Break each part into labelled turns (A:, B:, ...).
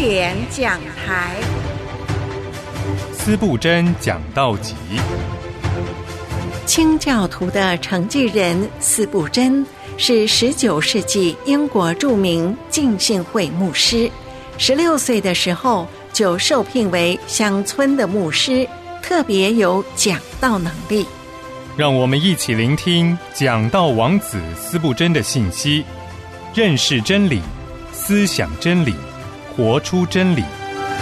A: 典讲台，
B: 司布真讲道集。
A: 清教徒的承继人司布真是19世纪英国著名浸信会牧师，16岁的时候就受聘为乡村的牧师，特别有讲道能力。
B: 让我们一起聆听讲道王子司布真的信息，认识真理，思想真理，活出真理。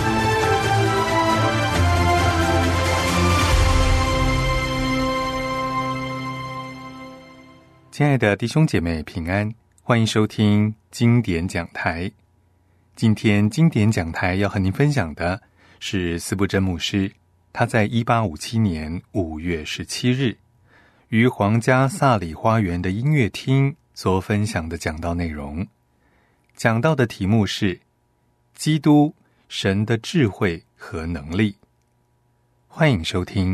B: 亲爱的弟兄姐妹平安，欢迎收听经典讲台。今天经典讲台要和您分享的是司布真牧师，他在1857年5月17日于皇家萨里花园的音乐厅所分享的讲道内容。讲道的题目是基督，神的智慧和能力。欢迎收听。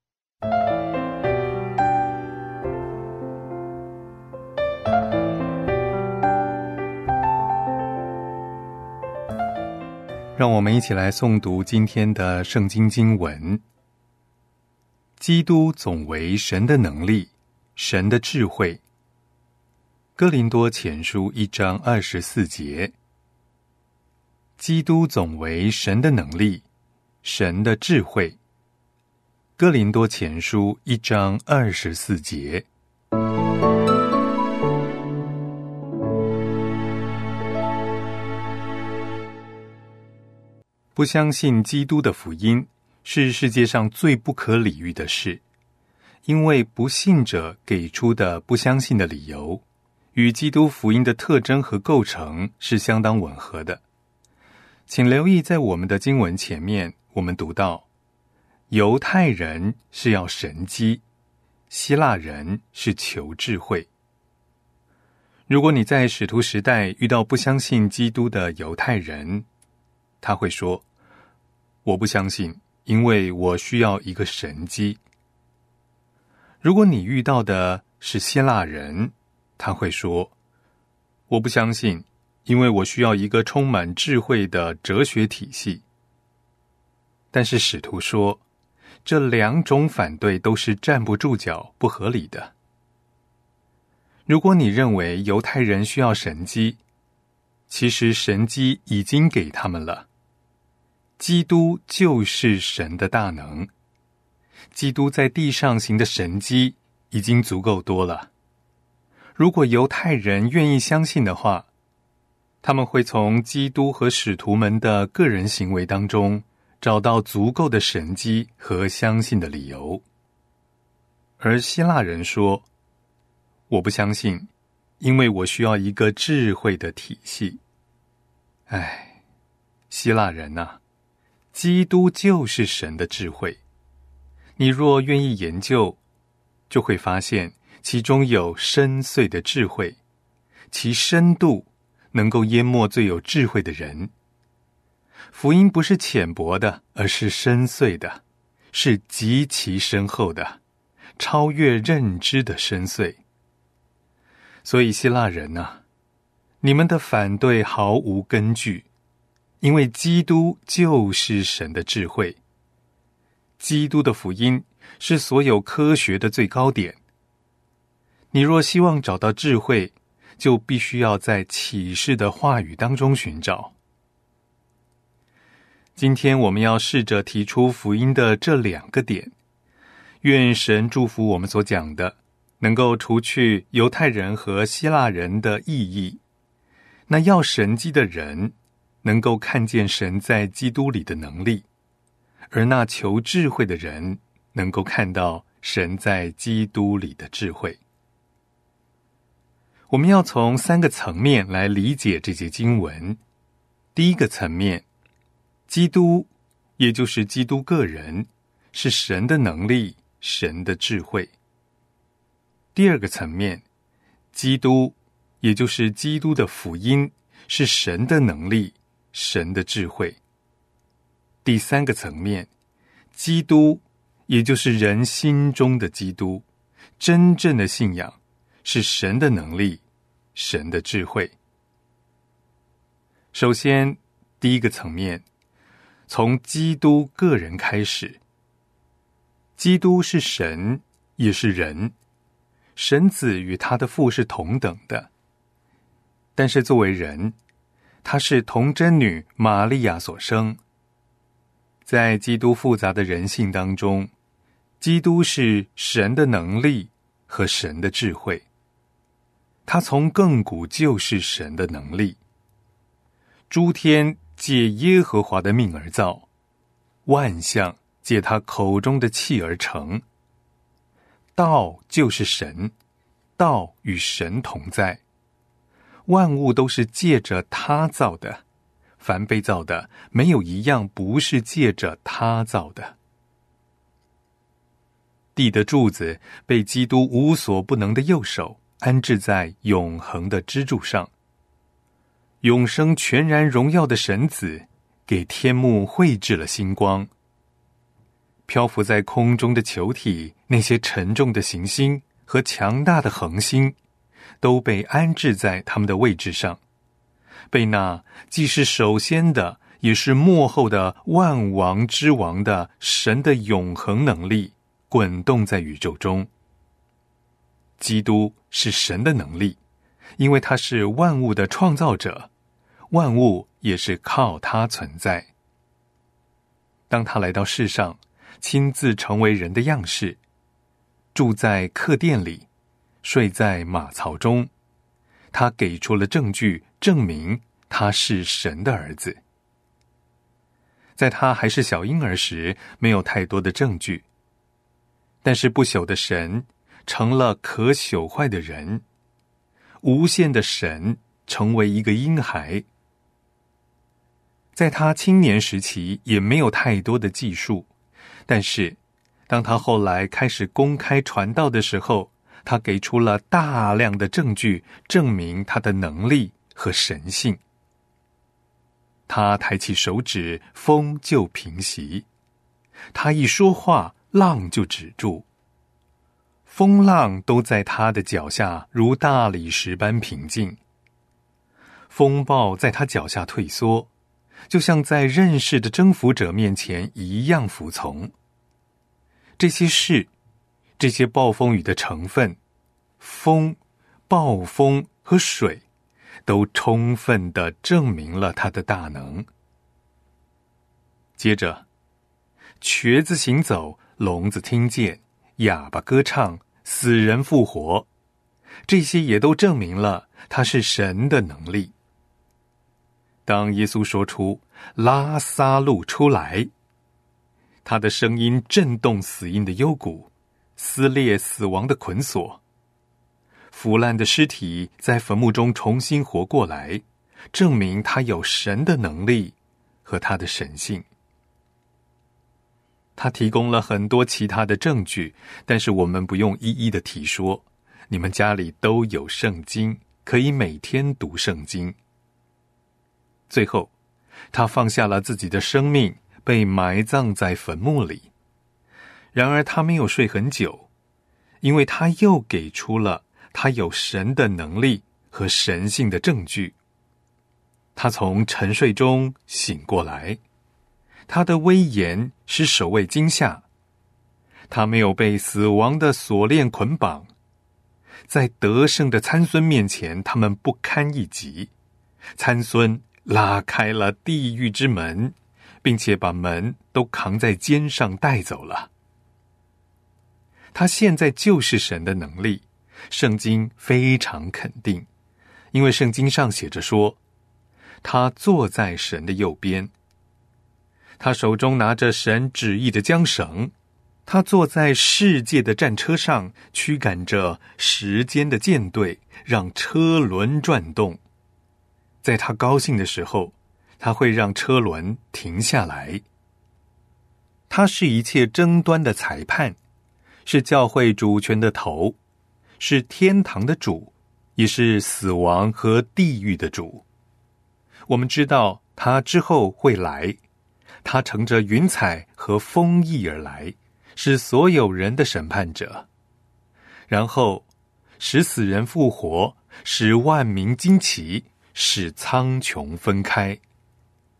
B: 让我们一起来诵读今天的圣经经文。基督总为神的能力，神的智慧。哥林多前书1章24节。基督总为神的能力，神的智慧。哥林多前书1章24节。不相信基督的福音是世界上最不可理喻的事，因为不信者给出的不相信的理由与基督福音的特征和构成是相当吻合的。请留意，在我们的经文前面，我们读到犹太人是要神迹，希腊人是求智慧。如果你在使徒时代遇到不相信基督的犹太人，他会说，我不相信，因为我需要一个神迹。如果你遇到的是希腊人，他会说，我不相信，因为我需要一个充满智慧的哲学体系。但是使徒说，这两种反对都是站不住脚、不合理的。如果你认为犹太人需要神迹，其实神迹已经给他们了。基督就是神的大能，基督在地上行的神迹已经足够多了。如果犹太人愿意相信的话，他们会从基督和使徒们的个人行为当中找到足够的神迹和相信的理由。而希腊人说，我不相信，因为我需要一个智慧的体系。希腊人啊，基督就是神的智慧。你若愿意研究，就会发现其中有深邃的智慧，其深度能够淹没最有智慧的人。福音不是浅薄的，而是深邃的，是极其深厚的，超越认知的深邃。所以希腊人啊，你们的反对毫无根据，因为基督就是神的智慧。基督的福音是所有科学的最高点。你若希望找到智慧，就必须要在启示的话语当中寻找。今天我们要试着提出福音的这两个点，愿神祝福我们所讲的，能够除去犹太人和希腊人的异议。那要神迹的人能够看见神在基督里的能力，而那求智慧的人能够看到神在基督里的智慧。我们要从3个层面来理解这节经文。第一个层面，基督，也就是基督个人，是神的能力，神的智慧。第二个层面，基督，也就是基督的福音，是神的能力，神的智慧。第三个层面，基督，也就是人心中的基督，真正的信仰，是神的能力，神的智慧。首先， 第一个层面，从基督个人开始。基督是神，也是人，神子与他的父是同等的。但是作为人，他是童贞女玛利亚所生。在基督复杂的人性当中，基督是神的能力和神的智慧。他从亘古就是神的能力。诸天借耶和华的命而造，万象借他口中的气而成。道就是神，道与神同在。万物都是借着他造的，凡被造的，没有一样不是借着他造的。地的柱子被基督无所不能的右手安置在永恒的支柱上。永生全然荣耀的神子给天幕绘制了星光。漂浮在空中的球体，那些沉重的行星和强大的恒星都被安置在他们的位置上，被那既是首先的也是末后的万王之王的神的永恒能力滚动在宇宙中。基督是神的能力，因为他是万物的创造者，万物也是靠他存在。当他来到世上，亲自成为人的样式，住在客店里，睡在马槽中，他给出了证据，证明他是神的儿子。在他还是小婴儿时，没有太多的证据，但是不朽的神成了可朽坏的人，无限的神成为一个婴孩。在他青年时期也没有太多的记述，但是当他后来开始公开传道的时候，他给出了大量的证据，证明他的能力和神性。他抬起手指，风就平息；他一说话，浪就止住。风浪都在他的脚下如大理石般平静，风暴在他脚下退缩，就像在认识的征服者面前一样服从。这些事，这些暴风雨的成分，风、暴风和水，都充分地证明了他的大能。接着，瘸子行走，聋子听见，哑巴歌唱，死人复活，这些也都证明了他是神的能力。当耶稣说出拉撒路出来，他的声音震动死荫的幽谷，撕裂死亡的捆锁，腐烂的尸体在坟墓中重新活过来，证明他有神的能力和他的神性。他提供了很多其他的证据，但是我们不用一一的提说，你们家里都有圣经，可以每天读圣经。最后，他放下了自己的生命，被埋葬在坟墓里。然而他没有睡很久，因为他又给出了他有神的能力和神性的证据。他从沉睡中醒过来，他的威严使守卫惊吓，他没有被死亡的锁链捆绑，在得胜的参孙面前，他们不堪一击。参孙拉开了地狱之门，并且把门都扛在肩上带走了。他现在就是神的能力，圣经非常肯定，因为圣经上写着说，他坐在神的右边，他手中拿着神旨意的缰绳，他坐在世界的战车上，驱赶着时间的舰队，让车轮转动。在他高兴的时候，他会让车轮停下来。他是一切争端的裁判，是教会主权的头，是天堂的主，也是死亡和地狱的主。我们知道他之后会来，他乘着云彩和风翼而来，是所有人的审判者，然后使死人复活，使万民惊奇，使苍穹分开。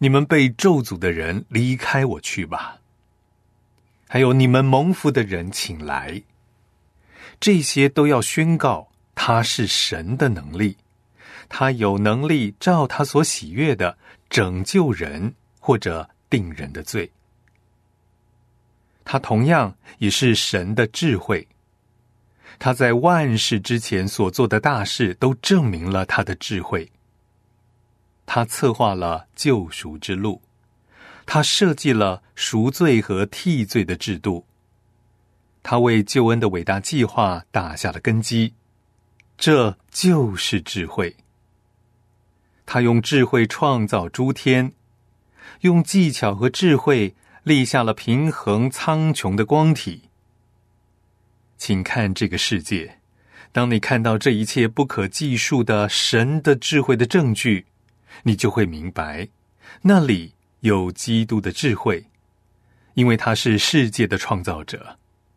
B: 你们被咒诅的人离开我去吧。还有你们蒙福的人请来。这些都要宣告他是神的能力，他有能力照他所喜悦的拯救人或者定人的罪。他同样也是神的智慧，他在万事之前所做的大事都证明了他的智慧。他策划了救赎之路，他设计了赎罪和替罪的制度，他为救恩的伟大计划打下了根基，这就是智慧。他用智慧创造诸天，用技巧和智慧立下了平衡苍穹的光体。请看这个世界，当你看到这一切不可计数的神的智慧的证据，你就会明白，那里有基督的智慧，因为他是世界的创造者。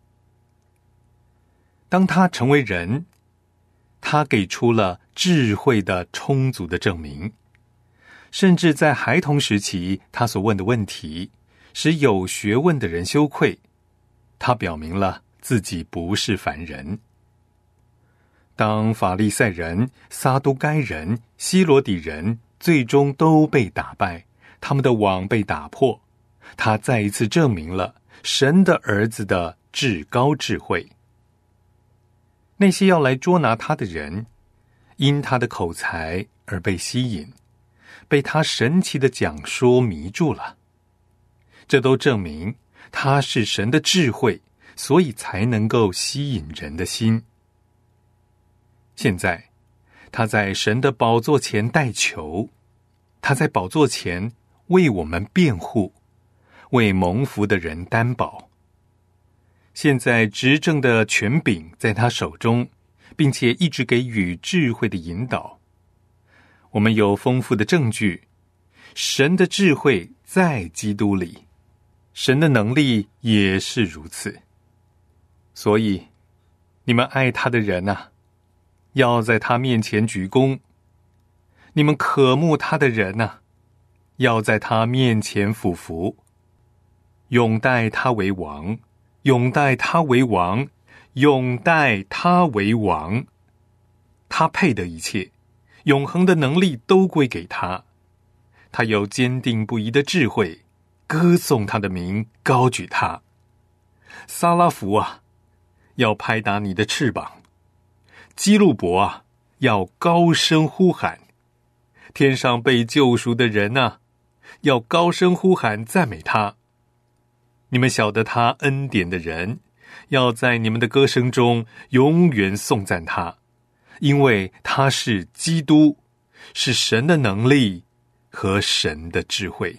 B: 当他成为人，他给出了智慧的充足的证明，甚至在孩童时期，他所问的问题使有学问的人羞愧，他表明了自己不是凡人。当法利赛人、撒都该人、希罗底人最终都被打败，他们的网被打破，他再一次证明了神的儿子的至高智慧。那些要来捉拿他的人，因他的口才而被吸引，被他神奇的讲说迷住了。这都证明他是神的智慧，所以才能够吸引人的心。现在他在神的宝座前代求，他在宝座前为我们辩护，为蒙福的人担保。现在执政的权柄在他手中，并且一直给予智慧的引导。我们有丰富的证据，神的智慧在基督里，神的能力也是如此。所以你们爱他的人啊，要在他面前鞠躬；你们渴慕他的人啊，要在他面前俯伏，永待他为王，永待他为王，永待他为王。他配得一切，永恒的能力都归给他。他有坚定不移的智慧，歌颂他的名，高举他。撒拉弗啊，要拍打你的翅膀；基路伯啊，要高声呼喊。天上被救赎的人啊，要高声呼喊赞美他。你们晓得他恩典的人，要在你们的歌声中永远颂赞他，因为他是基督，是神的能力和神的智慧。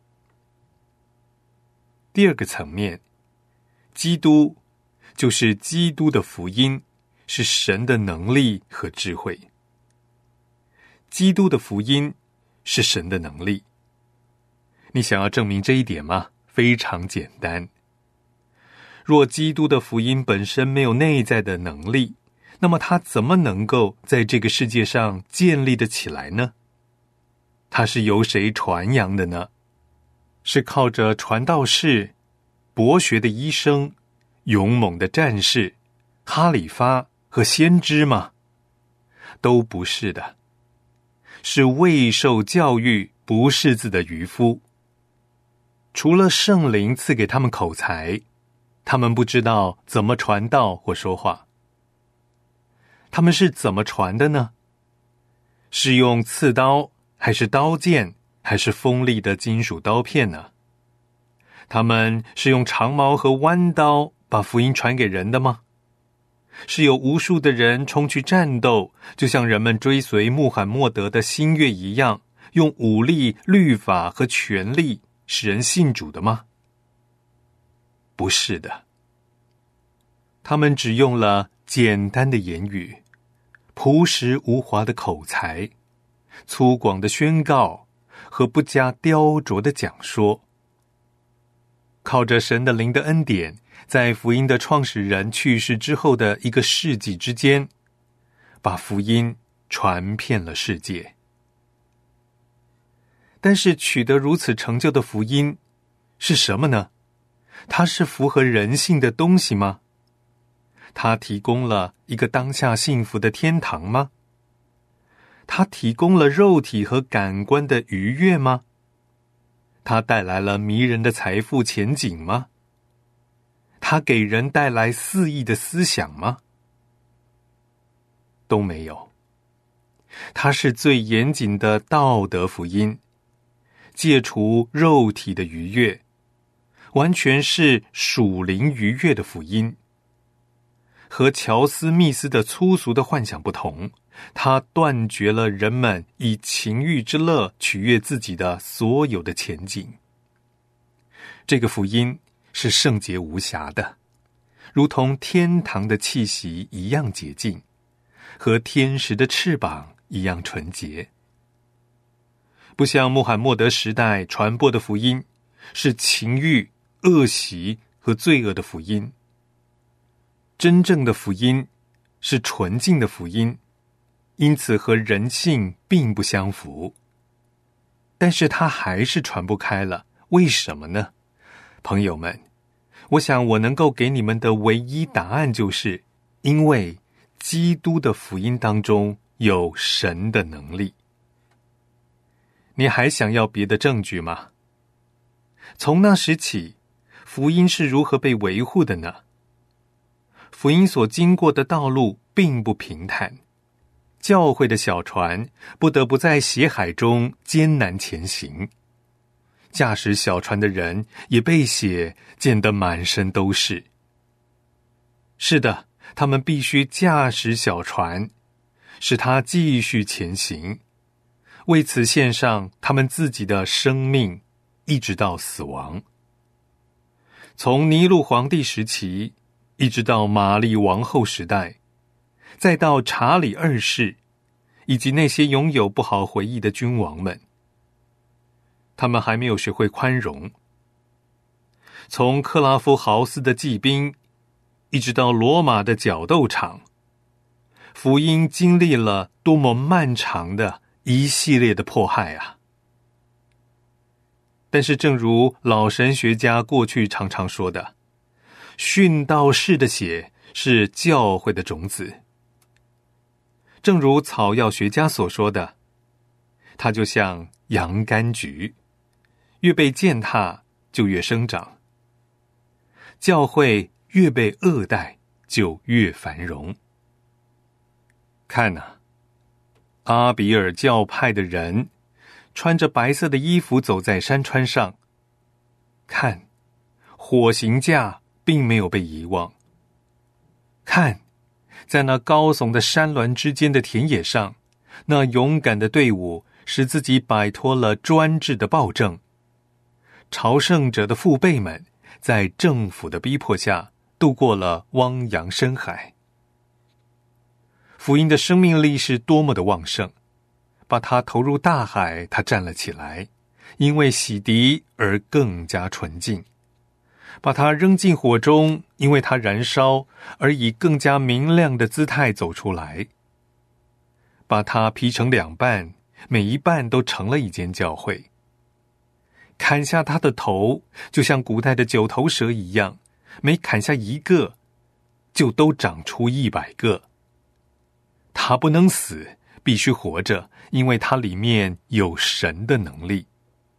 B: 第二个层面，基督就是基督的福音，是神的能力和智慧。基督的福音是神的能力。你想要证明这一点吗？非常简单。若基督的福音本身没有内在的能力，那么他怎么能够在这个世界上建立得起来呢？他是由谁传扬的呢？是靠着传道士、博学的医生、勇猛的战士、哈里发和先知吗？都不是的，是未受教育、不识字的渔夫。除了圣灵赐给他们口才，他们不知道怎么传道或说话。他们是怎么传的呢？是用刺刀，还是刀剑，还是锋利的金属刀片呢？他们是用长矛和弯刀把福音传给人的吗？是有无数的人冲去战斗，就像人们追随穆罕默德的新月一样，用武力、律法和权力使人信主的吗？不是的。他们只用了简单的言语，朴实无华的口才，粗犷的宣告和不加雕琢的讲说。靠着神的灵的恩典，在福音的创始人去世之后的1个世纪之间，把福音传遍了世界。 但是取得如此成就的福音是什么呢？它是符合人性的东西吗？它提供了一个当下幸福的天堂吗？它提供了肉体和感官的愉悦吗？它带来了迷人的财富前景吗？它给人带来肆意的思想吗？都没有。它是最严谨的道德福音，戒除肉体的愉悦，完全是属灵愉悦的福音。和乔斯密斯的粗俗的幻想不同，它断绝了人们以情欲之乐取悦自己的所有的前景。这个福音是圣洁无瑕的，如同天堂的气息一样洁净，和天使的翅膀一样纯洁。不像穆罕默德时代传播的福音，是情欲、恶习和罪恶的福音。真正的福音是纯净的福音，因此和人性并不相符。但是它还是传不开了，为什么呢？朋友们，我想我能够给你们的唯一答案就是，因为基督的福音当中有神的能力。你还想要别的证据吗？从那时起，福音是如何被维护的呢？福音所经过的道路并不平坦，教会的小船不得不在血海中艰难前行，驾驶小船的人也被血溅得满身都是。是的，他们必须驾驶小船，使它继续前行，为此献上他们自己的生命，一直到死亡。从尼禄皇帝时期一直到玛丽王后时代，再到查理二世，以及那些拥有不好回忆的君王们，他们还没有学会宽容。从克拉夫豪斯的骑兵，一直到罗马的角斗场，福音经历了多么漫长的一系列的迫害啊！但是正如老神学家过去常常说的，殉道士的血是教会的种子。正如草药学家所说的，它就像洋甘菊，越被践踏就越生长。教会越被恶待就越繁荣。看啊，阿比尔教派的人穿着白色的衣服走在山川上，看，火刑架并没有被遗忘。看，在那高耸的山峦之间的田野上，那勇敢的队伍使自己摆脱了专制的暴政。朝圣者的父辈们在政府的逼迫下度过了汪洋深海。福音的生命力是多么的旺盛，把它投入大海，它站了起来，因为洗涤而更加纯净；把它扔进火中，因为它燃烧而以更加明亮的姿态走出来；把它劈成两半，每一半都成了一间教会；砍下它的头，就像古代的九头蛇一样，每砍下一个就都长出100个。它不能死，必须活着，因为它里面有神的能力。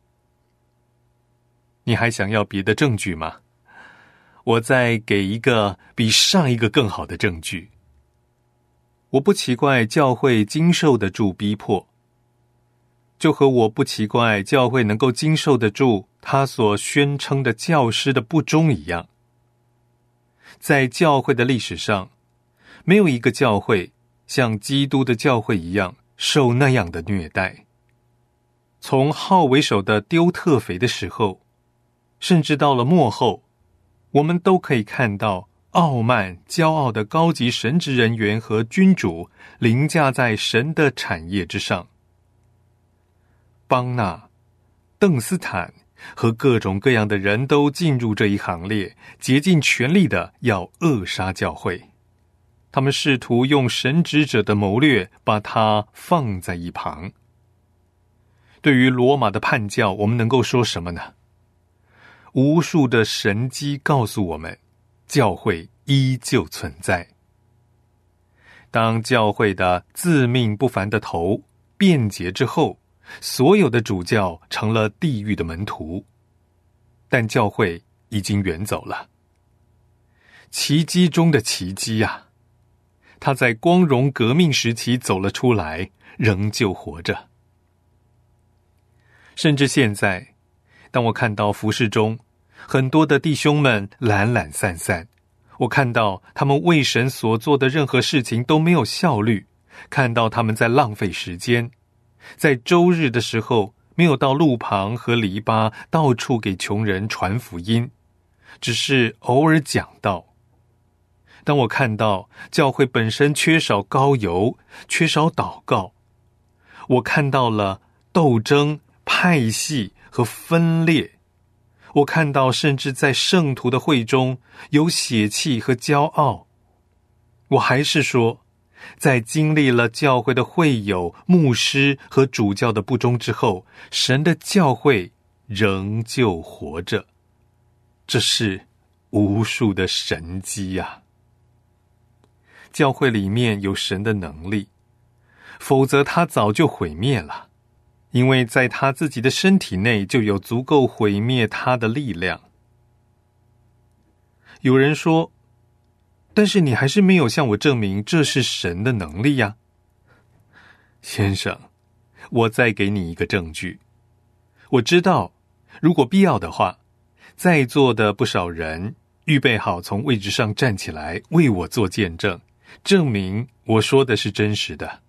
B: 你还想要别的证据吗？我再给一个比上一个更好的证据。我不奇怪教会经受得住逼迫，就和我不奇怪教会能够经受得住他所宣称的教师的不忠一样。在教会的历史上，没有一个教会像基督的教会一样受那样的虐待。从号为首的丢特腓的时候，甚至到了末后，我们都可以看到傲慢、骄傲的高级神职人员和君主凌驾在神的产业之上。邦纳、邓斯坦和各种各样的人都进入这一行列，竭尽全力的要扼杀教会。他们试图用神职者的谋略把它放在一旁。 对于罗马的叛教，我们能够说什么呢？无数的神迹告诉我们，教会依旧存在。当教会的自命不凡的头辩解之后，所有的主教成了地狱的门徒，但教会已经远走了。奇迹中的奇迹啊！他在光荣革命时期走了出来，仍旧活着。甚至现在，当我看到服事中很多的弟兄们懒懒散散，我看到他们为神所做的任何事情都没有效率，看到他们在浪费时间，在周日的时候没有到路旁和篱笆到处给穷人传福音，只是偶尔讲道。当我看到教会本身缺少膏油，缺少祷告，我看到了斗争、派系和分裂，我看到甚至在圣徒的会中有血气和骄傲。我还是说，在经历了教会的会友、牧师和主教的不忠之后，神的教会仍旧活着。这是无数的神迹啊！教会里面有神的能力，否则他早就毁灭了，因为在他自己的身体内就有足够毁灭他的力量。有人说，但是你还是没有向我证明这是神的能力呀。先生，我再给你一个证据。我知道，如果必要的话，在座的不少人预备好从位置上站起来为我做见证，证明我说的是真实的。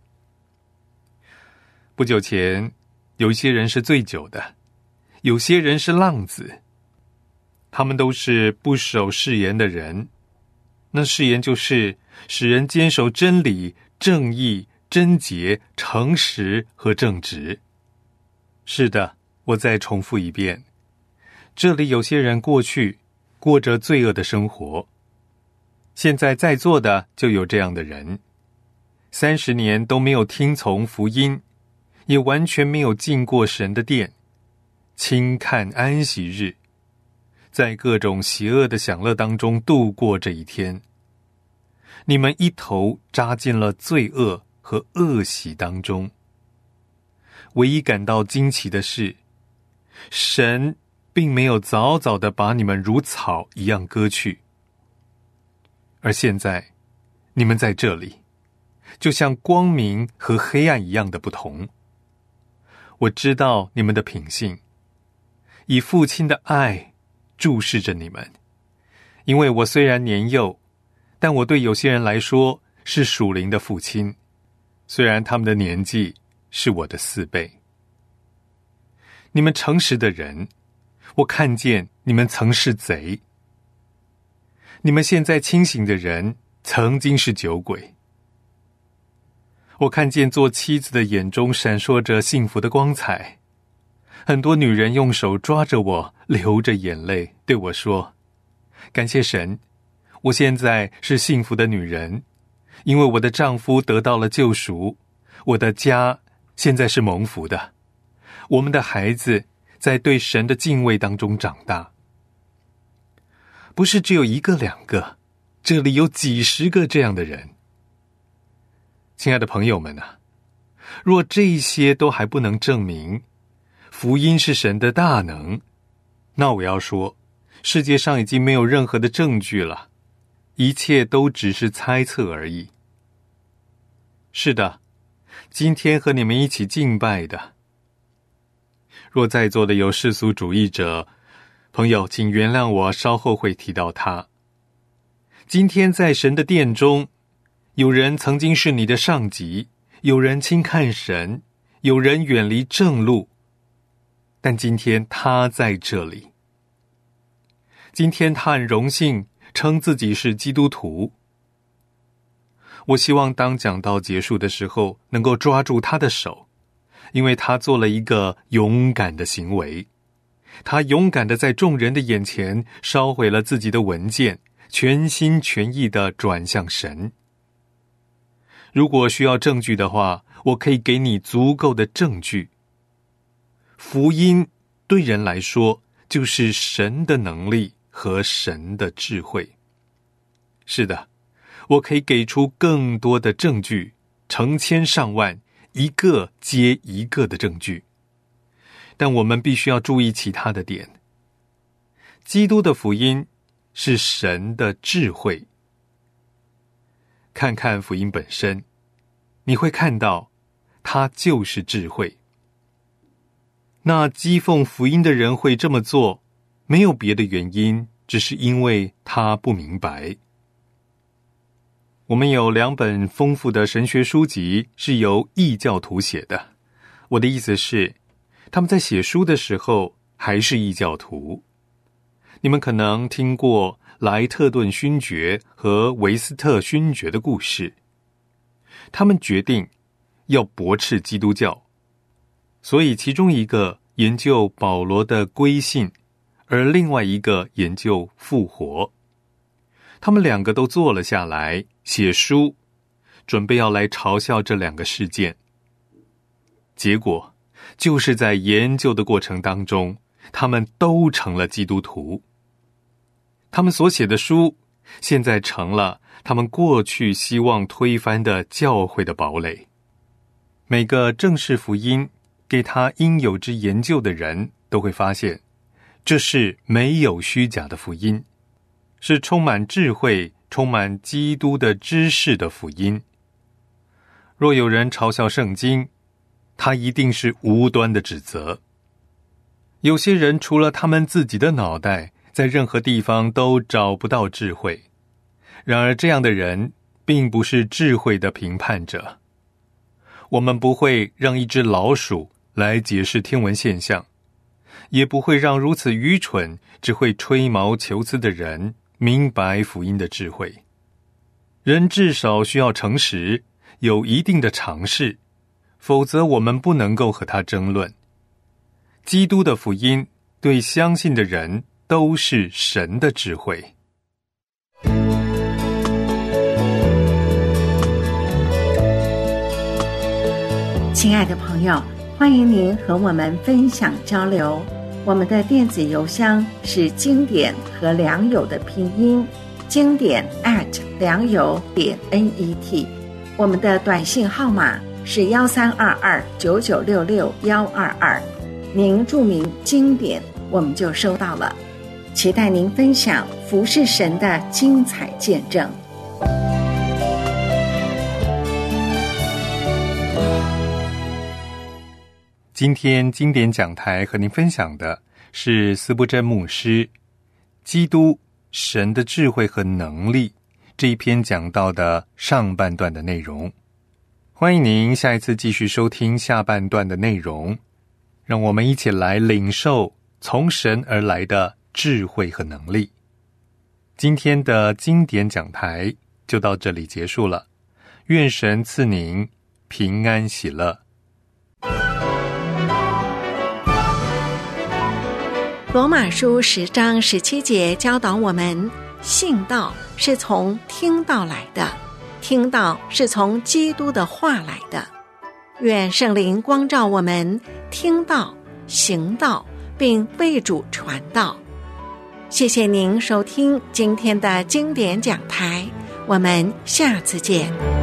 B: 不久前，有一些人是醉酒的，有些人是浪子，他们都是不守誓言的人。那誓言就是使人坚守真理、正义、贞洁、诚实和正直。是的，我再重复一遍，这里有些人过去过着罪恶的生活，现在在座的就有这样的人，30年都没有听从福音，也完全没有进过神的殿，轻看安息日，在各种邪恶的享乐当中度过这一天。你们一头扎进了罪恶和恶习当中。唯一感到惊奇的是，神并没有早早地把你们如草一样割去，而现在你们在这里，就像光明和黑暗一样的不同。我知道你们的品性，以父亲的爱注视着你们，因为我虽然年幼，但我对有些人来说是属灵的父亲，虽然他们的年纪是我的4倍。你们诚实的人，我看见你们曾是贼；你们现在清醒的人，曾经是酒鬼。我看见做妻子的眼中闪烁着幸福的光彩，很多女人用手抓着我，流着眼泪对我说，感谢神，我现在是幸福的女人，因为我的丈夫得到了救赎，我的家现在是蒙福的，我们的孩子在对神的敬畏当中长大。不是只有1个2个，这里有几十个这样的人。亲爱的朋友们啊，若这些都还不能证明福音是神的大能，那我要说，世界上已经没有任何的证据了，一切都只是猜测而已。是的，今天和你们一起敬拜的，若在座的有世俗主义者，朋友，请原谅我稍后会提到他。今天在神的殿中，有人曾经是你的上级，有人轻看神，有人远离正路，但今天他在这里。今天他很荣幸称自己是基督徒。我希望当讲道结束的时候能够抓住他的手，因为他做了一个勇敢的行为。他勇敢地在众人的眼前烧毁了自己的文件，全心全意地转向神。如果需要证据的话，我可以给你足够的证据。 福音对人来说就是神的能力和神的智慧。是的，我可以给出更多的证据，成千上万，一个接一个的证据。但我们必须要注意其他的点。基督的福音是神的智慧。看看福音本身，你会看到它就是智慧。那讥讽福音的人会这么做，没有别的原因，只是因为他不明白。我们有2本丰富的神学书籍是由异教徒写的。我的意思是，他们在写书的时候还是异教徒。你们可能听过莱特顿勋爵和维斯特勋爵的故事。他们决定要驳斥基督教，所以其中一个研究保罗的归信，而另外一个研究复活。他们2个都坐了下来写书，准备要来嘲笑这2个事件。结果就是在研究的过程当中，他们都成了基督徒。他们所写的书现在成了他们过去希望推翻的教会的堡垒。每个正视福音给他应有之研究的人都会发现，这是没有虚假的福音，是充满智慧、充满基督的知识的福音。若有人嘲笑圣经，他一定是无端的指责。有些人除了他们自己的脑袋，在任何地方都找不到智慧。然而这样的人并不是智慧的评判者。我们不会让一只老鼠来解释天文现象，也不会让如此愚蠢、只会吹毛求疵的人明白福音的智慧。人至少需要诚实，有一定的常识，否则我们不能够和他争论。基督的福音对相信的人都是神的智慧。
A: 亲爱的朋友，欢迎您和我们分享交流。我们的电子邮箱是经典和良友的拼音，经典良友.net。我们的短信号码是132299662122。您注明经典，我们就收到了。期待您分享服侍神的精彩见证。
B: 今天经典讲台和您分享的是司布真牧师《基督神的智慧和能力》这一篇讲到的上半段的内容。欢迎您下一次继续收听下半段的内容，让我们一起来领受从神而来的智慧和能力。今天的经典讲台就到这里结束了，愿神赐您平安喜乐。
A: 罗马书10章17节教导我们，信道是从听道来的，听道是从基督的话来的。愿圣灵光照我们，听道、行道，并为主传道。谢谢您收听今天的经典讲台，我们下次见。